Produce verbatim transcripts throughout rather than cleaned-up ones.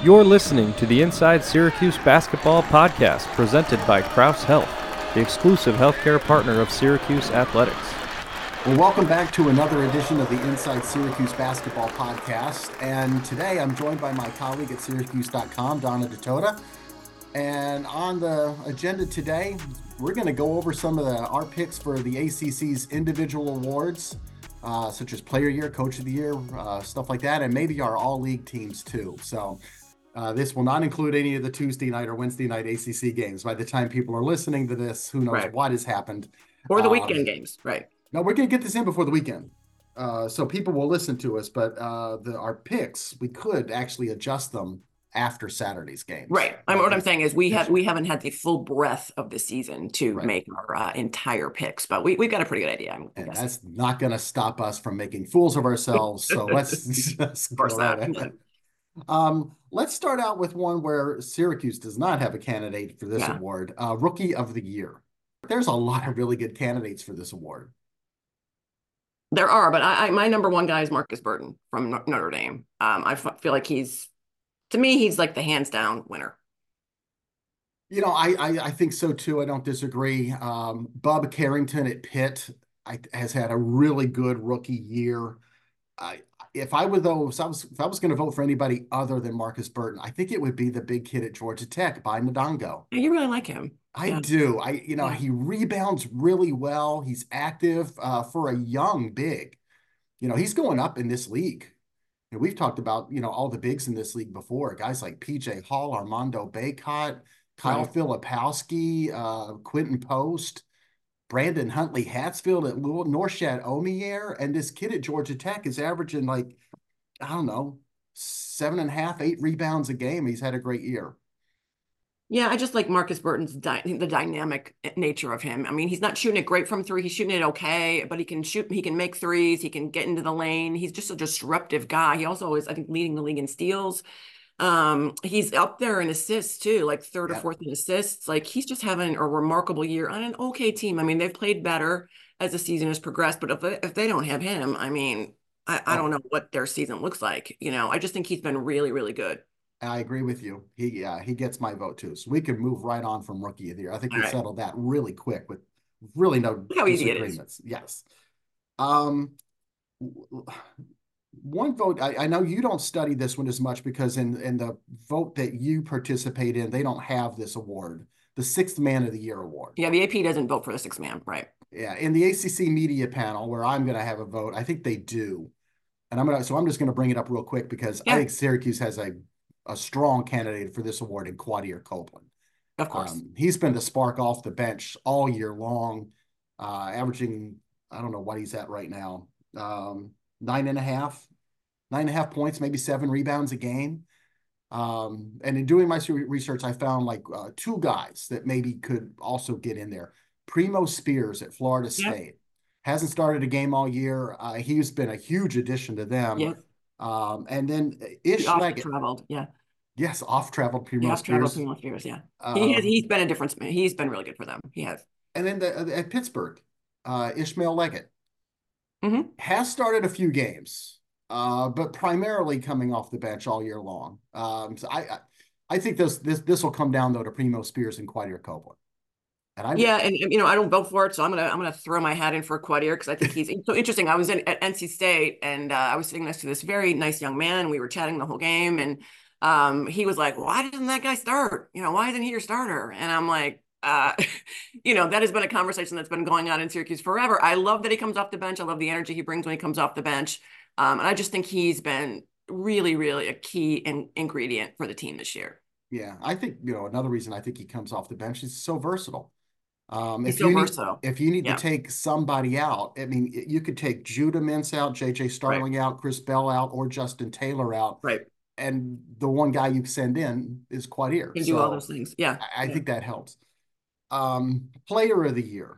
You're listening to the Inside Syracuse Basketball Podcast presented by Crouse Health, the exclusive healthcare partner of Syracuse Athletics. Well, welcome back to another edition of the Inside Syracuse Basketball Podcast. And today I'm joined by my colleague at Syracuse dot com, Donna Ditota. And on the agenda today, we're going to go over some of the our picks for the A C C's individual awards, uh, such as Player Year, Coach of the Year, uh, stuff like that, and maybe our all-league teams too. So uh, this will not include any of the Tuesday night or Wednesday night A C C games. By the time people are listening to this, who knows right. what has happened. Or the um, weekend games, right. No, we're going to get this in before the weekend. Uh, so people will listen to us, but uh, the, our picks, we could actually adjust them after Saturday's games. Right. I mean, what I'm saying is we have we haven't had the full breadth of the season to right. make our uh, entire picks, but we we've got a pretty good idea. I'm and guessing. That's not going to stop us from making fools of ourselves. So let's just go right ahead. Um, let's start out with one where Syracuse does not have a candidate for this yeah. award, uh, Rookie of the Year. There's a lot of really good candidates for this award. There are, but I, I my number one guy is Marcus Burton from Notre Dame. Um, I f- feel like he's, to me, he's like the hands down winner. You know, I, I I think so too. I don't disagree. Um, Bub Carrington at Pitt I, has had a really good rookie year. I, if I were though, if I was if I was going to vote for anybody other than Marcus Burton, I think it would be the big kid at Georgia Tech, Bai Ndongo. You really like him. I yeah. do. I you know yeah. he rebounds really well. He's active uh, for a young big. You know, he's going up in this league. And we've talked about, you know, all the bigs in this league before. Guys like P J Hall, Armando Bacot, Kyle right. Filipowski, uh, Quentin Post, Brandon Huntley Hatsfield at Louisville, Norchad Omier, and this kid at Georgia Tech is averaging like, I don't know, seven and a half, eight rebounds a game. He's had a great year. Yeah, I just like Marcus Burton's di- the dynamic nature of him. I mean, he's not shooting it great from three. He's shooting it okay, but he can shoot. He can make threes. He can get into the lane. He's just a disruptive guy. He also is, I think, leading the league in steals. Um, he's up there in assists too, like third yeah. or fourth in assists. Like he's just having a remarkable year on an okay team. I mean, they've played better as the season has progressed, but if they, if they don't have him, I mean, I, I don't know what their season looks like. You know, I just think he's been really, really good. I agree with you. He uh, he gets my vote too. So we can move right on from Rookie of the Year. I think All we right. settled that really quick with really no How disagreements. Yes. Um, one vote, I, I know you don't study this one as much because in, in the vote that you participate in, they don't have this award, the Sixth Man of the Year award. Yeah, the A P doesn't vote for the sixth man, right? Yeah, in the A C C media panel where I'm going to have a vote, I think they do. And I'm going to, so I'm just going to bring it up real quick because yeah. I think Syracuse has a a strong candidate for this award in Quadir Copeland. Of course. Um, he's been the spark off the bench all year long, uh, averaging, I don't know what he's at right now, um, nine and a half, nine and a half points, maybe seven rebounds a game. Um, and in doing my research, I found like uh, two guys that maybe could also get in there. Primo Spears at Florida State. Yep. Hasn't started a game all year. Uh, he's been a huge addition to them. Yep. Um, and then Ish off Leggett. Traveled, yeah. Yes, off-traveled Primo off Spears. Primo Spears, yeah. Um, he has, he's been a difference. He's been really good for them. He has. And then the, at Pittsburgh, uh, Ishmael Leggett mm-hmm. has started a few games, uh, but primarily coming off the bench all year long. Um, so I, I, I think this this this will come down though to Primo Spears and Quadir Copeland. And I yeah, and you know I don't vote for it, so I'm gonna I'm gonna throw my hat in for Quadir because I think he's so interesting. I was in at N C State and uh, I was sitting next to this very nice young man. We were chatting the whole game, and um, he was like, "Why doesn't that guy start? You know, why isn't he your starter?" And I'm like, uh, you know, that has been a conversation that's been going on in Syracuse forever. I love that he comes off the bench. I love the energy he brings when he comes off the bench, um, and I just think he's been really, really a key in, ingredient for the team this year. Yeah, I think you know another reason I think he comes off the bench is so versatile. Um, He's if so you versatile. need, if you need yeah. to take somebody out, I mean, you could take Judah Mintz out, J J Starling right. out, Chris Bell out, or Justin Taylor out. Right. And the one guy you send in is Quadir. Can so do all those things. Yeah. I, I yeah. think that helps. Um, player of the year.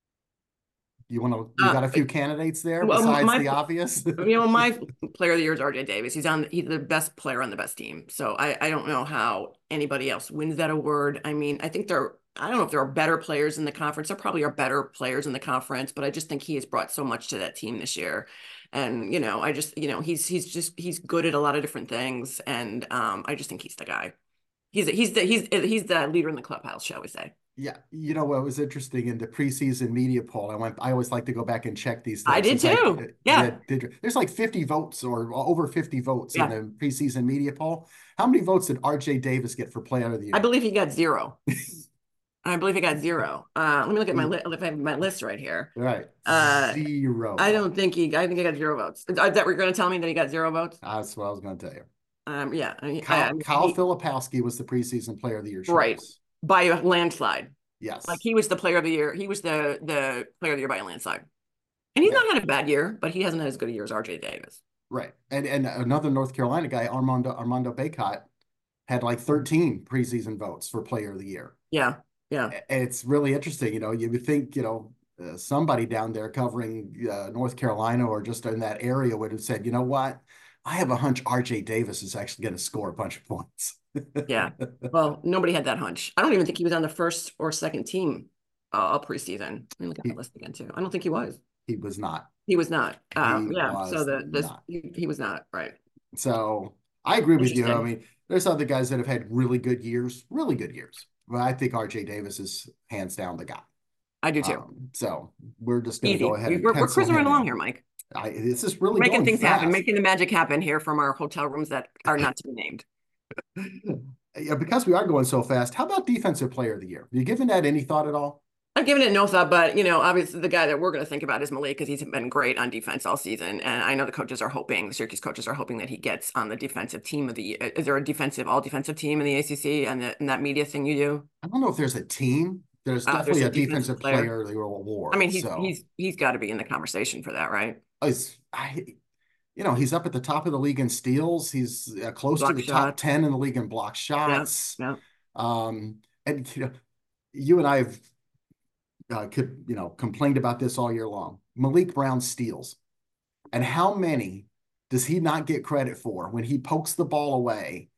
You want to, you got a few uh, candidates there well, besides my, the obvious? you know, my player of the year is R J Davis. He's on, he's the best player on the best team. So I, I don't know how anybody else wins that award. I mean, I think there, I don't know if there are better players in the conference. There probably are better players in the conference, but I just think he has brought so much to that team this year. And, you know, I just, you know, he's he's just he's good at a lot of different things. And um, I just think he's the guy. He's he's the he's he's the leader in the clubhouse, shall we say. Yeah, you know what was interesting in the preseason media poll? I went. I always like to go back and check these I things. did Since I too. yeah, Yeah. did, there's like fifty votes or over fifty votes in Yeah. the preseason media poll. How many votes did R J Davis get for Player of the I Year? believe he got zero. I believe he got zero. Uh, let me look at my list. If I have my list right here. Right, Uh, I zero. don't think he. I think he got zero votes. Is that we're going to tell me that he got zero votes? That's what I was going to tell you. Um, yeah. I mean, I, I Kyle, mean, Kyle he, Filipowski was the preseason Player of the Year right, choice. by a landslide. Like Yes. he was the player of the year. He was the the player of the year by a landslide. And he's Yeah. not had a bad year, but he hasn't had as good a year as R J Davis. Right. And and another North Carolina guy, Armando Armando Bacot, had like thirteen preseason votes for Player of the Year. Yeah. Yeah. And it's really interesting. You know, you would think, you know, uh, somebody down there covering uh, North Carolina or just in that area would have said, you know what? I have a hunch R J Davis is actually going to score a bunch of points. Yeah. Well, nobody had that hunch. I don't even think he was on the first or second team uh, all preseason. Let me look at he, the list again too. I don't think he was. he was not. He was not. Um, He yeah. So was the this not. he, he was not right. So I agree with you. I Interesting. mean, there's other guys that have had really good years, really good years. But I think R J Davis is hands down the guy. I do too. Um, so we're just going to Easy. go ahead and We're, we're pencil cruising him right along in. here, Mike. I, this is really We're making going things fast. happen, making the magic happen here from our hotel rooms that are not to be named. Yeah, because we are going so fast. How about Defensive Player of the Year? Have you given that any thought at all? I've given it no thought, but you know, obviously the guy that we're going to think about is Malik because he's been great on defense all season, and I know the coaches are hoping, the Syracuse coaches are hoping that he gets on the defensive team of the. Is there a defensive, all defensive team in the A C C and, the, and that media thing you do? I don't know if there's a team. There's Uh, definitely there's a, a defensive Defensive player. Player of the Year award. I mean, he's so he's he's got to be in the conversation for that, right? it's, I, you know, he's up at the top of the league in steals. He's uh, close Block to the shots. top ten in the league in block shots. Yeah, Um, and you know, you and I have uh, could you know complained about this all year long. Malik Brown steals, and how many does he not get credit for when he pokes the ball away,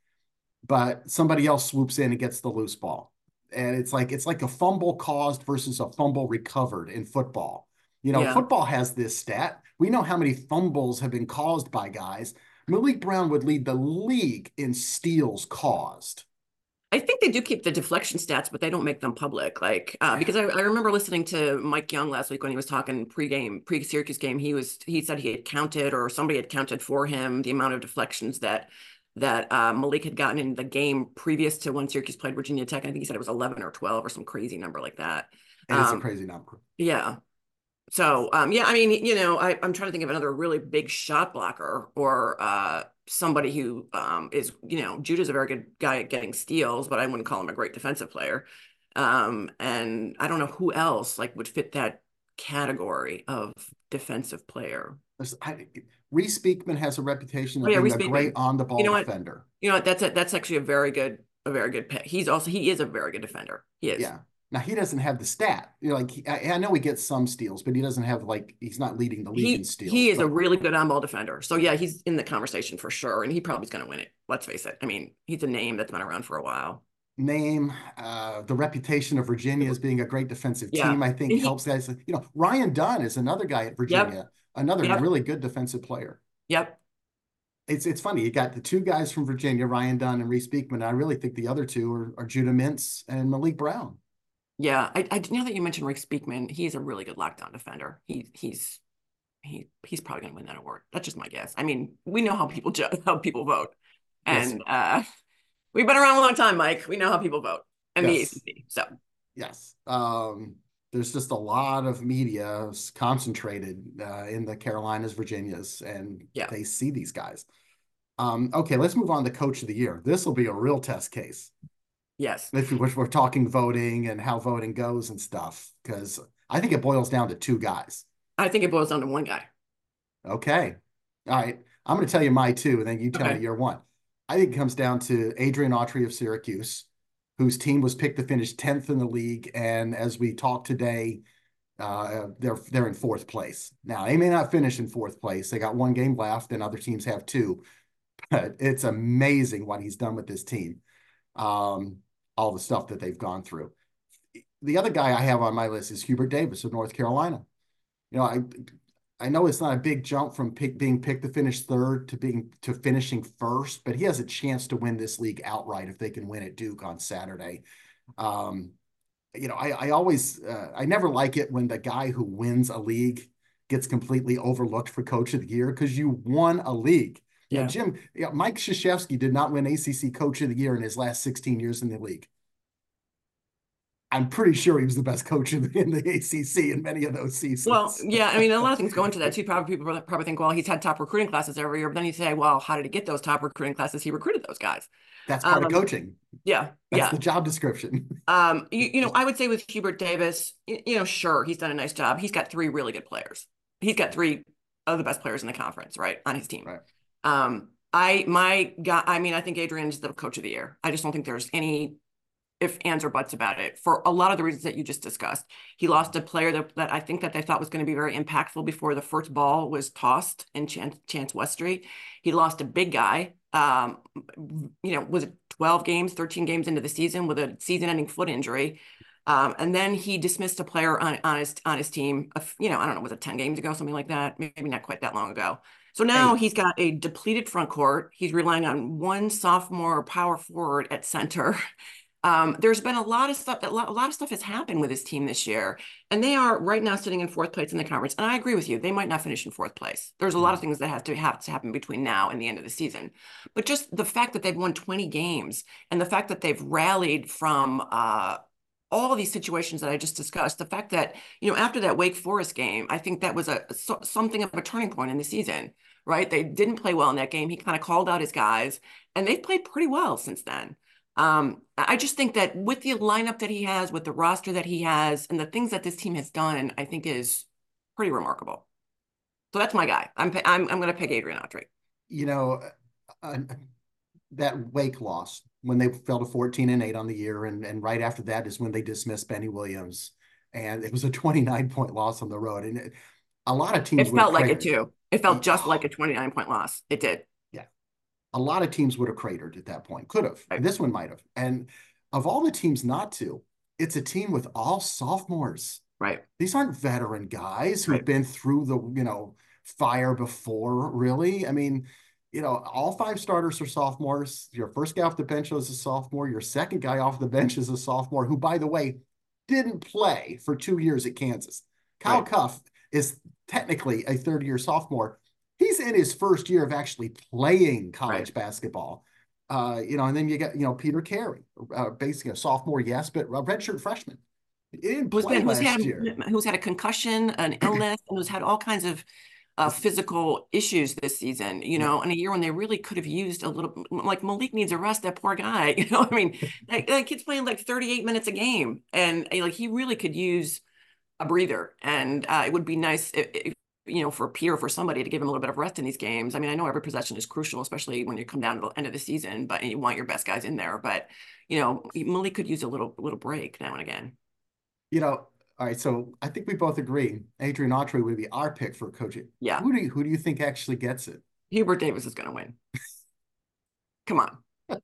but somebody else swoops in and gets the loose ball? And it's like it's like a fumble caused versus a fumble recovered in football. You know, yeah. football has this stat. We know how many fumbles have been caused by guys. Malik Brown would lead the league in steals caused. I think they do keep the deflection stats, but they don't make them public. Like uh, because I, I remember listening to Mike Young last week when he was talking pregame, pre-Syracuse game. He was he said he had counted or somebody had counted for him the amount of deflections that that uh, Malik had gotten in the game previous to when Syracuse played Virginia Tech. I think he said it was eleven or twelve or some crazy number like that. And it's a Um, crazy number. yeah. So, um, yeah, I mean, you know, I, I'm trying to think of another really big shot blocker or uh, somebody who um, is, you know, Judah's a very good guy at getting steals, but I wouldn't call him a great defensive player. Um, and I don't know who else like would fit that category of defensive player. I, Reese Beekman has a reputation of Oh, yeah, being Reese a Beekman. great on-the-ball You know what? defender. You know what? That's a, that's actually a very good, a very good pick. He's also, he is a very good defender. He is. Yeah. Now he doesn't have the stat. You know, like he, I, I know he gets some steals, but he doesn't have like he's not leading the league He in steals. he is but, a really good on-ball defender. So yeah, he's in the conversation for sure, and he probably is going to win it. Let's face it. I mean, he's a name that's been around for a while. Name, uh, the reputation of Virginia as being a great defensive Yeah. team, I think And he- helps guys. You know, Ryan Dunn is another guy at Virginia, another Yep. really good defensive player. Yep. It's it's funny. You got the two guys from Virginia, Ryan Dunn and Reese Beekman. I really think the other two are, are Judah Mintz and Malik Brown. Yeah. I, I now that you mentioned Rick Beekman, he's a really good lockdown defender. He he's he he's probably going to win that award. That's just my guess. I mean, we know how people ju- how people vote, Yes. and uh, we've been around a long time, Mike. We know how people vote, and Yes. the A C C. So Yes. Um, there's just a lot of media concentrated uh, in the Carolinas, Virginias, and Yeah. they see these guys. Um, okay, let's move on to Coach of the Year. This will be a real test case. yes, If we- if we're talking voting and how voting goes and stuff, because I think it boils down to two guys. I think it boils down to one guy. Okay. All right. I'm going to tell you my two, and then you tell Okay. me your one. I think it comes down to Adrian Autry of Syracuse, whose team was picked to finish tenth in the league. And as we talk today, uh, they're they're in fourth place. Now, they may not finish in fourth place. They got one game left, and other teams have two. But it's amazing what he's done with this team, um, all the stuff that they've gone through. The other guy I have on my list is Hubert Davis of North Carolina. You know, I I know it's not a big jump from pick, being picked to finish third to being to finishing first, but he has a chance to win this league outright if they can win at Duke on Saturday. Um, you know, I, I always, uh, I never like it when the guy who wins a league gets completely overlooked for Coach of the Year because you won a league. You know, Yeah. Jim, you know, Mike Krzyzewski did not win A C C Coach of the Year in his last sixteen years in the league. I'm pretty sure he was the best coach in the, in the A C C in many of those Well, seasons. yeah, I mean, a lot of things go into that too. Probably people probably think, well, he's had top recruiting classes every year, but then you say, well, how did he get those top recruiting classes? He recruited those guys. That's part of Um, coaching. yeah, That's yeah. the job description. Um, you, you know, I would say with Hubert Davis, you, you know, sure, he's done a nice job. He's got three really good players. He's got three of the best players in the conference, right, on his team. Right. Um, I my guy, I mean, I think Adrian's the coach of the year. I just don't think there's any if ands or buts about it for a lot of the reasons that you just discussed. He lost a player that, that I think that they thought was going to be very impactful before the first ball was tossed in Chance, Chance Westry. He lost a big guy. Um, you know, was it twelve games, thirteen games into the season with a season-ending foot injury. Um, and then he dismissed a player on, on his on his team. You know, I don't know, was it ten games ago, something like that? Maybe not quite that long ago. So now Hey, he's got a depleted front court. He's relying on one sophomore power forward at center. Um, there's been a lot of stuff, a lot, a lot of stuff has happened with his team this year, and they are right now sitting in fourth place in the conference. And I agree with you; they might not finish in fourth place. There's a lot of things that have to have to happen between now and the end of the season. But just the fact that they've won twenty games, and the fact that they've rallied from uh, all of these situations that I just discussed, the fact that, you know, after that Wake Forest game, I think that was a so, something of a turning point in the season. Right? They didn't play well in that game. He kind of called out his guys, and they've played pretty well since then. Um, I just think that with the lineup that he has, with the roster that he has, and the things that this team has done, I think is pretty remarkable. So that's my guy. I'm I'm I'm going to pick Adrian Autry. You know, uh, that Wake loss when they fell to fourteen and eight on the year, and and right after that is when they dismissed Benny Williams, and it was a twenty-nine point loss on the road, and it, a lot of teams It would felt have like it too. It felt just oh, like a twenty-nine point loss. It did. yeah, a lot of teams would have cratered at that point. Could have. Right. This one might have. And of all the teams not to, it's a team with all sophomores. Right. These aren't veteran guys who've Right. been through the, you know, fire before, really. I mean, you know, all five starters are sophomores. Your first guy off the bench is a sophomore. Your second guy off the bench is a sophomore who, by the way, didn't play for two years at Kansas. Kyle Right. Cuff is technically a third-year sophomore. He's in his first year of actually playing college Right. basketball. Uh, you know, and then you got, you know, Peter Carey, uh, basically a sophomore, yes, but a redshirt freshman. He didn't Who's play been who's last had year. who's had a concussion, an illness, and who's had all kinds of uh, physical issues this season, you know, in a year when they really could have used a little, like Malik needs a rest, that poor guy, you know, I mean, that, that kid's playing like thirty-eight minutes a game, and like he really could use a breather, and uh, it would be nice if, if, you know, for Pierre, for somebody to give him a little bit of rest in these games. I mean, I know every possession is crucial, especially when you come down to the end of the season, but and you want your best guys in there, but you know, Malik could use a little little break now and again. You know, all right, so I think we both agree Adrian Autry would be our pick for coaching. Yeah. Who do you, who do you think actually gets it? Hubert Davis is going to win. Come on.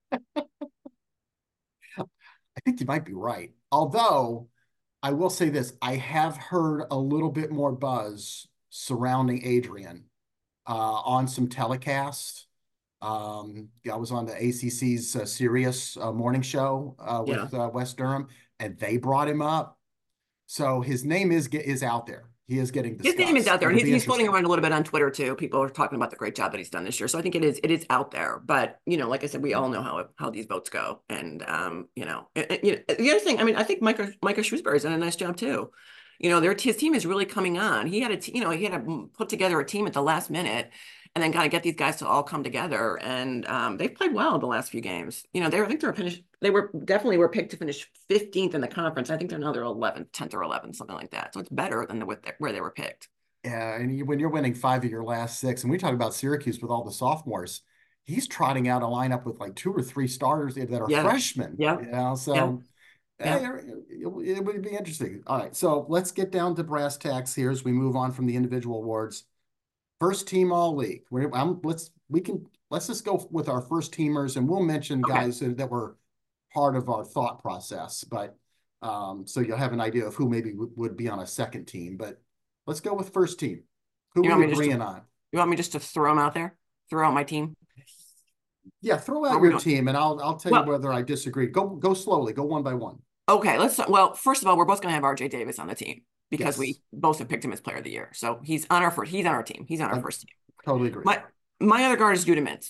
I think you might be right. Although I will say this, I have heard a little bit more buzz surrounding Adrian uh, on some telecasts. Um, I was on the A C C's uh, Sirius uh, morning show uh, with Yeah. uh, West Durham, and they brought him up. So his name is is out there. He is getting His name is discussed. out there, and It'll he's, be he's floating interesting. around a little bit on Twitter too. People are talking about the great job that he's done this year. So I think it is it is out there. But you know, like I said, we all know how it, how these votes go. And um, you know, and, and, you know, the other thing, I mean, I think Micah Micah Shrewsbury's done a nice job too. You know, their his team is really coming on. He had a you know he had to put together a team at the last minute, and then kind of get these guys to all come together. And um, they've played well the last few games. You know, they I think they're finished. They were definitely were picked to finish fifteenth in the conference. I think they're now they're eleventh, tenth or eleventh, something like that. So it's better than the, where they were picked. Yeah, and you, when you're winning five of your last six, and we talk about Syracuse with all the sophomores, he's trotting out a lineup with like two or three starters that are Yeah. freshmen. Yeah. You know, so Yeah. eh, Yeah. it, it would be interesting. All right, so let's get down to brass tacks here as we move on from the individual awards. First team all league. We're, I'm, let's we can let's just go with our first teamers, and we'll mention Okay. guys that, that were part of our thought process. But um, so you'll have an idea of who maybe w- would be on a second team. But let's go with first team. Who You are want we me just to, agreeing on? you want me just to throw them out there? Throw out my team? Yeah, throw Or out are we your doing? team, and I'll I'll tell you Well, whether I disagree. Go go slowly. Go one by one. okay, let's well, first of all, we're both gonna have R J Davis on the team because we Yes, both have picked him as player of the year. So he's on our first, he's on our team. He's on our I first team. totally agree. My my other guard is Judah Mintz.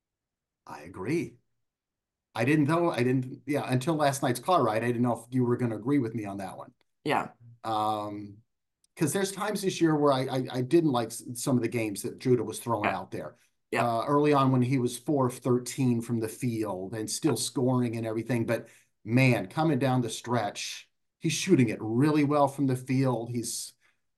I agree. I didn't know. I didn't. Yeah, until last night's car ride, I didn't know if you were going to agree with me on that one. Yeah. Um, because there's times this year where I, I I didn't like some of the games that Judah was throwing Yeah. out there. Yeah. Uh, early on when he was four of thirteen from the field and still scoring and everything, but man, coming down the stretch, he's shooting it really well from the field. He's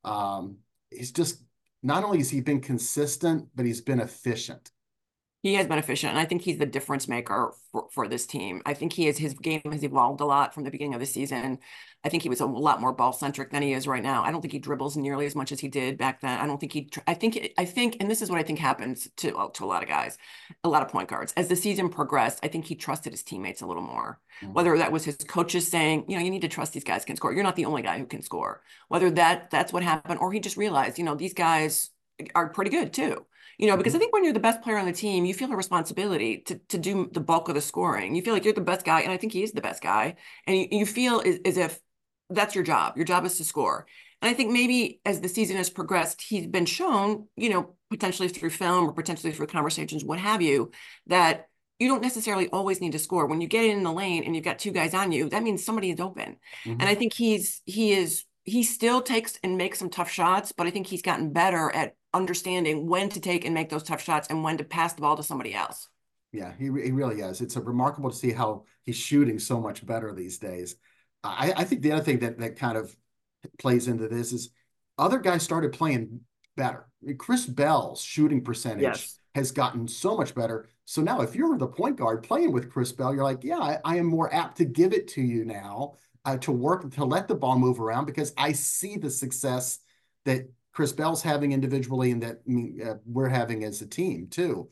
um he's just not only has he been consistent, but he's been efficient. He has been efficient, and I think he's the difference maker for, for this team. I think he is his game has evolved a lot from the beginning of the season. I think he was a lot more ball centric than he is right now. I don't think he dribbles nearly as much as he did back then. I don't think he. I think. I think, and this is what I think happens to well, to a lot of guys, a lot of point guards. As the season progressed, I think he trusted his teammates a little more. Mm-hmm. Whether that was his coaches saying, you know, you need to trust these guys can score. You're not the only guy who can score. Whether that that's what happened, or he just realized, you know, these guys are pretty good too. You know, because I think when you're the best player on the team, you feel a responsibility to, to do the bulk of the scoring. You feel like you're the best guy, and I think he is the best guy. And you, you feel as, as if that's your job. Your job is to score. And I think maybe as the season has progressed, he's been shown, you know, potentially through film or potentially through conversations, what have you, that you don't necessarily always need to score. When you get in the lane and you've got two guys on you, that means somebody is open. Mm-hmm. And I think he's he is he still takes and makes some tough shots, but I think he's gotten better at understanding when to take and make those tough shots and when to pass the ball to somebody else. Yeah, he, he really is. It's a remarkable to see how he's shooting so much better these days. I, I think the other thing that, that kind of plays into this is other guys started playing better. I mean, Chris Bell's shooting percentage yes. has gotten so much better. So now if you're the point guard playing with Chris Bell, you're like, yeah, I, I am more apt to give it to you now, uh, to work, to let the ball move around because I see the success that Chris Bell's having individually and that uh, we're having as a team too.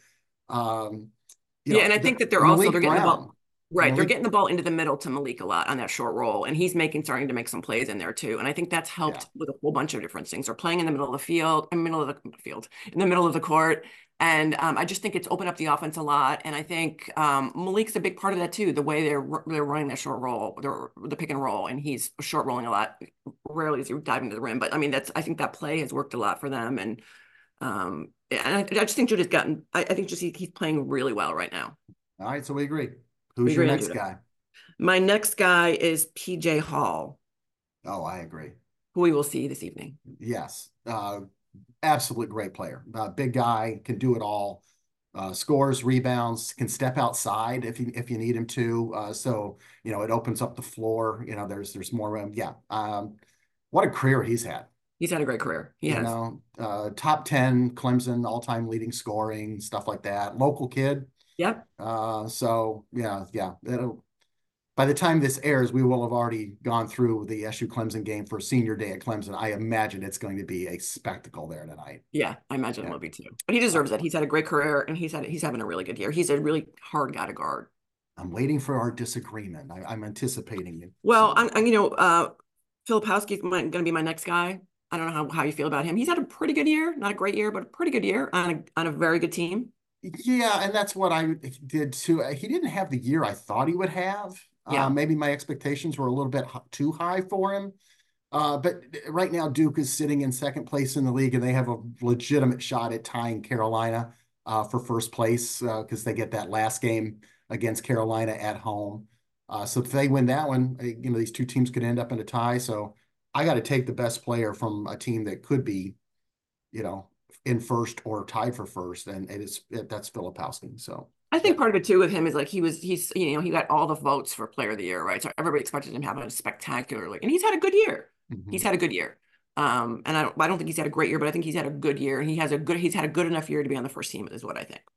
Um, you yeah, know, and I the, think that they're Malik also they're getting Brown, the ball right. Malik, they're getting the ball into the middle to Malik a lot on that short roll, and he's making starting to make some plays in there too. And I think that's helped yeah. with a whole bunch of different things. They're playing in the middle of the field, in the middle of the field, in the middle of the court. And um, I just think it's opened up the offense a lot. And I think um, Malik's a big part of that too. The way they're they're running that short roll, they're the pick and roll, and he's short rolling a lot. Rarely is he diving to the rim, but I mean that's I think that play has worked a lot for them. And um, and I, I just think Judah's gotten. I, I think just he, he's playing really well right now. All right, so we agree. Who's we your agree next guy? My next guy is P J Hall. Oh, I agree. Who we will see this evening. Yes, uh, absolute great player. Uh, big guy, can do it all. Uh, scores, rebounds, can step outside if you if you need him to. Uh, so you know it opens up the floor. You know there's there's more room. Yeah. Um, what a career he's had. He's had a great career. He you has. know, uh, top ten Clemson all-time leading scoring, stuff like that. Local kid. Yep. Uh, so yeah, yeah. It'll, by the time this airs, we will have already gone through the S U Clemson game for senior day at Clemson. I imagine it's going to be a spectacle there tonight. Yeah, I imagine yeah. it will be too. But he deserves it. He's had a great career, and he's had he's having a really good year. He's a really hard guy to guard. I'm waiting for our disagreement. I, I'm anticipating it. Well, I'm, I'm you know, uh, Filipowski's going to be my next guy. I don't know how, how you feel about him. He's had a pretty good year, not a great year, but a pretty good year on a, on a very good team. Yeah, and that's what I did too. He didn't have the year I thought he would have. Yeah. Uh, maybe my expectations were a little bit too high for him. Uh, but right now, Duke is sitting in second place in the league, and they have a legitimate shot at tying Carolina uh, for first place because uh, they get that last game against Carolina at home. Uh, so if they win that one, you know, these two teams could end up in a tie. So I got to take the best player from a team that could be, you know, in first or tied for first, and it is it, that's Filipowski. So I think part of it too with him is like he was he's you know he got all the votes for player of the year, right? So everybody expected him to have a spectacular like, and he's had a good year. Mm-hmm. He's had a good year, um, and I don't I don't think he's had a great year, but I think he's had a good year, and he has a good he's had a good enough year to be on the first team, is what I think.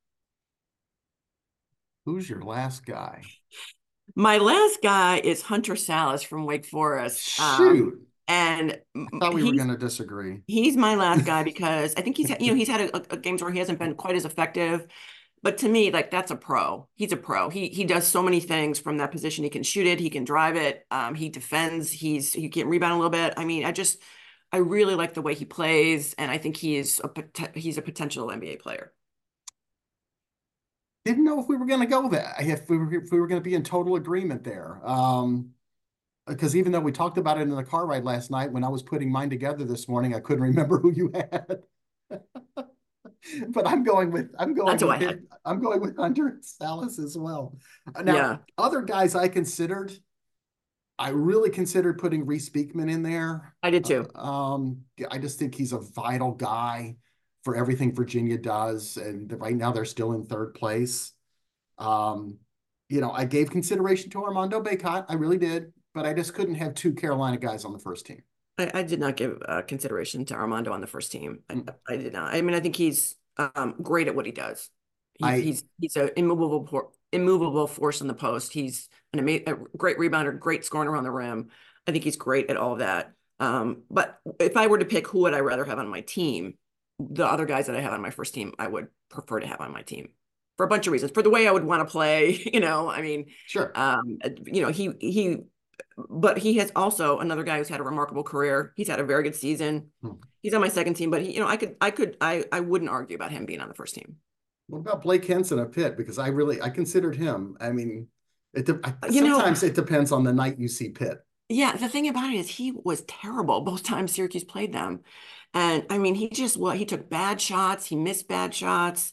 Who's your last guy? My last guy is Hunter Salas from Wake Forest. Shoot. Um, And I thought we were going to disagree. He's my last guy because I think he's, you know, he's had a, a games where he hasn't been quite as effective. But to me, like that's a pro. He's a pro. He he does so many things from that position. He can shoot it. He can drive it. Um, he defends. He's he can rebound a little bit. I mean, I just I really like the way he plays, and I think he is a he's a potential N B A player. Didn't know if we were going to go that if we were if we were going to be in total agreement there. Um, because even though we talked about it in the car ride last night, when I was putting mine together this morning, I couldn't remember who you had. But I'm going with I'm going That's who I with had. it. I'm going with Hunter Salas as well. Now, Yeah, other guys I considered, I really considered putting Reese Beekman in there. I did Uh, too. um, I just think he's a vital guy for everything Virginia does, and right now they're still in third place. Um, you know, I gave consideration to Armando Bacot, I really did, but I just couldn't have two Carolina guys on the first team. I, I did not give uh, consideration to Armando on the first team. I, Mm. I did not. I mean, I think he's um, great at what he does. He's I he's he's an immovable immovable force in the post. He's an amazing, a great rebounder, great scoring around the rim. I think he's great at all of that. Um, but if I were to pick who would I rather have on my team, the other guys that I have on my first team, I would prefer to have on my team for a bunch of reasons. For the way I would want to play, you know, I mean, sure. um, you know, he he but he has also another guy who's had a remarkable career. He's had a very good season. Hmm. He's on my second team, but he, you know, I could, I could, I, I wouldn't argue about him being on the first team. What about Blake Henson of Pitt? Because I really I considered him. I mean, it I, You know, sometimes it depends on the night you see Pitt. yeah, the thing about it is he was terrible both times Syracuse played them. And I mean, he just, well, he took bad shots, he missed bad shots.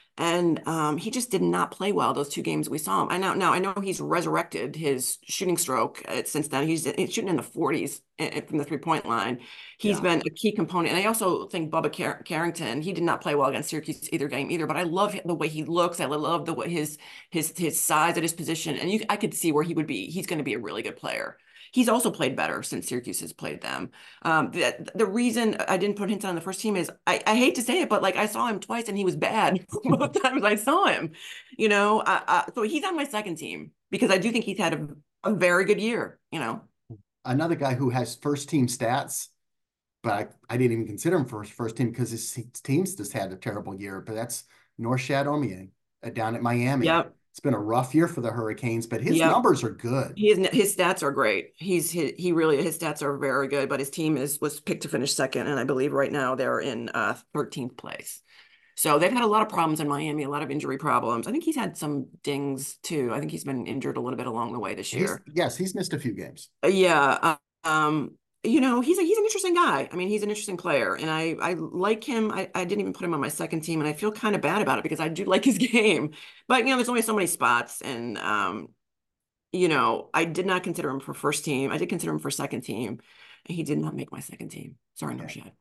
And um, he just did not play well those two games we saw him. I know now I know he's resurrected his shooting stroke uh, since then. He's, he's shooting in the forties from the three point line. He's Yeah. been a key component. And I also think Bubba Car- Carrington, he did not play well against Syracuse either game either. But I love the way he looks. I love the way his his his size at his position, and you I could see where he would be. He's going to be a really good player. He's also played better since Syracuse has played them. Um, the, the reason I didn't put Hinton on the first team is I, I hate to say it, but like I saw him twice and he was bad both times I saw him. You know, uh, uh, so he's on my second team because I do think he's had a, a very good year. You know, Another guy who has first team stats, but I, I didn't even consider him for his first team because his team's just had a terrible year. But that's Norchad Omier uh, down at Miami. Yep. It's been a rough year for the Hurricanes, but his Yep. numbers are good. His his stats are great. He's he, he really his stats are very good. But his team is was picked to finish second, and I believe right now they're in uh, thirteenth place. So they've had a lot of problems in Miami, a lot of injury problems. I think he's had some dings too. I think he's been injured a little bit along the way this year. He's, yes, he's missed a few games. Uh, yeah. Um, you know, he's a, he's an interesting guy. I mean, he's an interesting player, and I I like him. I, I didn't even put him on my second team, and I feel kind of bad about it because I do like his game. But you know, there's only so many spots, and um, you know, I did not consider him for first team. I did consider him for second team, and he did not make my second team. Sorry, no shit.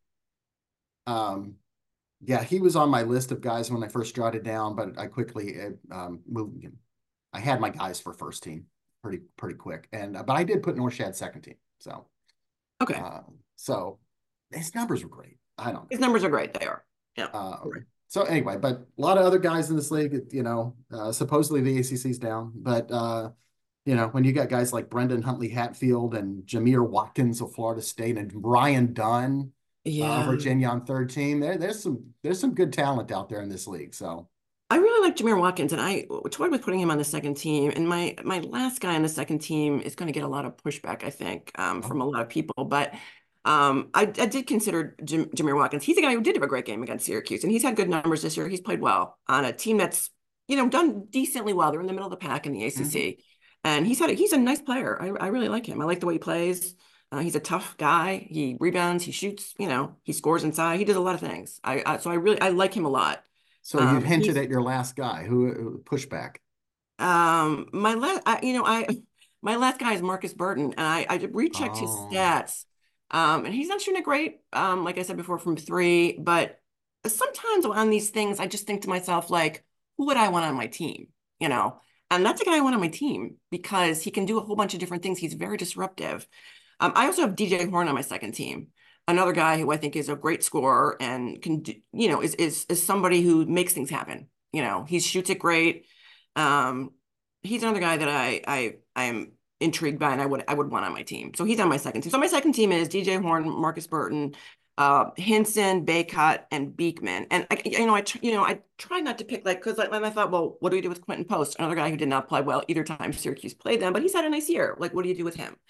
Um, yeah, he was on my list of guys when I first jotted down, but I quickly um, moved. I had my guys for first team pretty pretty quick, and but I did put Norchad second team. So Okay, uh, so his numbers were great. I don't know. his numbers are great. They are. Yeah. Uh, so anyway, but a lot of other guys in this league, you know, uh, supposedly the A C C's down, but uh, you know, when you got guys like Brendan Huntley Hatfield and Jameer Watkins of Florida State and Ryan Dunn, Yeah. uh, Virginia on third team, there, there's some there's some good talent out there in this league. So I really like Jameer Watkins, and I toyed with putting him on the second team. And my my last guy on the second team is going to get a lot of pushback, I think, um, from a lot of people. But um, I, I did consider Jam Jameer Watkins. He's a guy who did have a great game against Syracuse, and he's had good numbers this year. He's played well on a team that's, you know, done decently well. They're in the middle of the pack in the A C C, mm-hmm. and he's had a, he's a nice player. I, I really like him. I like the way he plays. Uh, he's a tough guy. He rebounds. He shoots. You know, he scores inside. He does a lot of things. I, I so I really I like him a lot. So you um, hinted at your last guy who, who pushback. Um, my last, I, you know, I my last guy is Marcus Burton, and I I rechecked oh. his stats. Um, and he's not shooting it great. Um, like I said before, from three, but sometimes on these things, I just think to myself, like, who would I want on my team? You know, and that's a guy I want on my team because he can do a whole bunch of different things. He's very disruptive. Um, I also have D J Horne on my second team. Another guy who I think is a great scorer and can, do, you know, is, is, is somebody who makes things happen. You know, he shoots it great. Um, he's another guy that I, I, I am intrigued by and I would, I would want on my team. So he's on my second team. So my second team is D J Horne, Marcus Burton, uh, Hinson, Bacot, and Beekman. And I, you know, I, you know, I try not to pick like, cause like, I thought, well, what do we do with Quentin Post? Another guy who did not play well either time Syracuse played them, but he's had a nice year. Like, what do you do with him?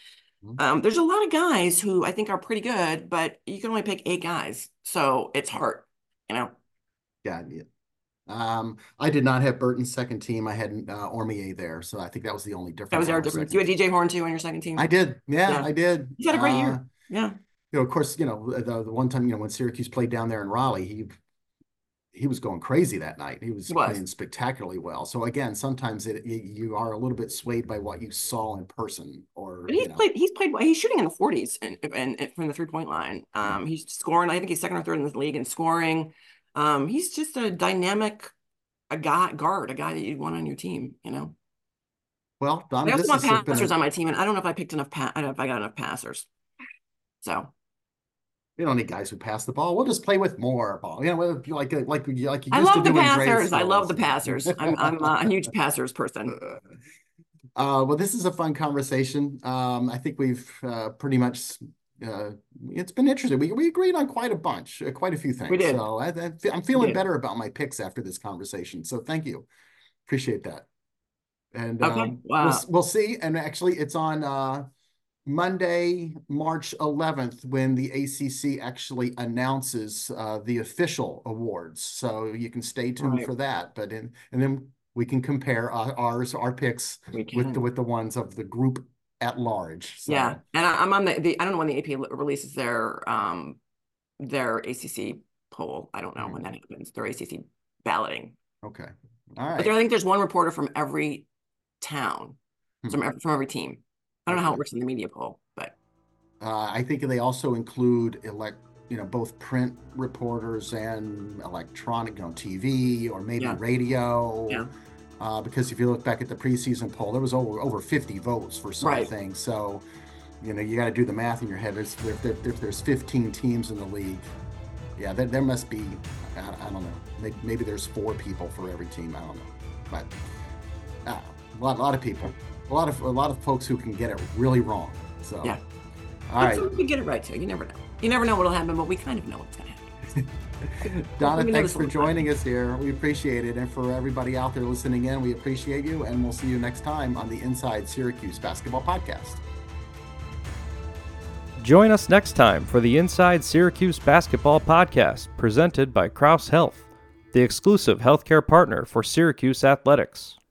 Mhm. Um, there's a lot of guys who I think are pretty good, but you can only pick eight guys, so it's hard, you know. Yeah. yeah. Um, I did not have Burton's second team. I had uh, Ormier there, so I think that was the only That difference was on our our difference. second You had team. D J Horn too on your second I team. did. Yeah, Yeah, I did. he's had a great Uh, year. Yeah, you know, of course, you know, the, the one time, you know, when Syracuse played down there in Raleigh, he he was going crazy that night. He was he was. playing spectacularly well. So again, sometimes it, you, you are a little bit swayed by what you saw in person, or But he's you know. played. He's played. He's shooting in the forties and, and, and from the three point line. Um, he's scoring. I think he's second or third in the league in scoring. Um, he's just a dynamic, a guy guard, a guy that you'd want on your team. You know. Well, I Donna, also this want has been passers a, on my team, and I don't know if I picked enough. Pa- I don't know if I got enough passers. So we don't need guys who pass the ball. We'll just play with more ball. You know, like like like you like you I used to love the do in grade passers. I school. love the passers. I'm I'm a huge passers person. Uh, well, this is a fun conversation. Um, I think we've uh, pretty much, uh, it's been interesting. We, we agreed on quite a bunch, uh, quite a few We things. did. So I, I, I'm We feeling did. better about my picks after this conversation. So thank you. Appreciate that. And Okay. um, Wow. we'll, we'll see. And actually, it's on uh, Monday, March eleventh, when the A C C actually announces uh, the official awards. So you can stay tuned Right. for that. But in, and then we can compare uh, ours, our picks We with the can. with the ones of the group at large. So Yeah, and I, I'm on the, the I don't know when the A P releases their um their A C C poll. I don't know when that happens. Their A C C balloting. okay, all But there, I right. think there's one reporter from every town, Hmm. from every, from every team. I don't know how Okay. it works in the media poll, but Uh, I think they also include elect, you know, both print reporters and electronic, you know, T V or maybe yeah, radio. yeah, Uh, because if you look back at the preseason poll, there was over over fifty votes for some right. things. So, you know, you got to do the math in your head. There's, if, there, if there's fifteen teams in the league, yeah, there, there must be, I, I don't know, maybe, maybe there's four people for every team. I don't know, but uh, a lot, a lot of people, a lot of a lot of folks who can get it really wrong. So, Yeah. all But right. some could get it right too. You never know. You never know what'll happen, but we kind of know what's going to happen. Donna, We know thanks this for all the time. joining us here. We appreciate it. And for everybody out there listening in, we appreciate you. And we'll see you next time on the Inside Syracuse Basketball Podcast. Join us next time for the Inside Syracuse Basketball Podcast, presented by Kraus Health, the exclusive healthcare partner for Syracuse Athletics.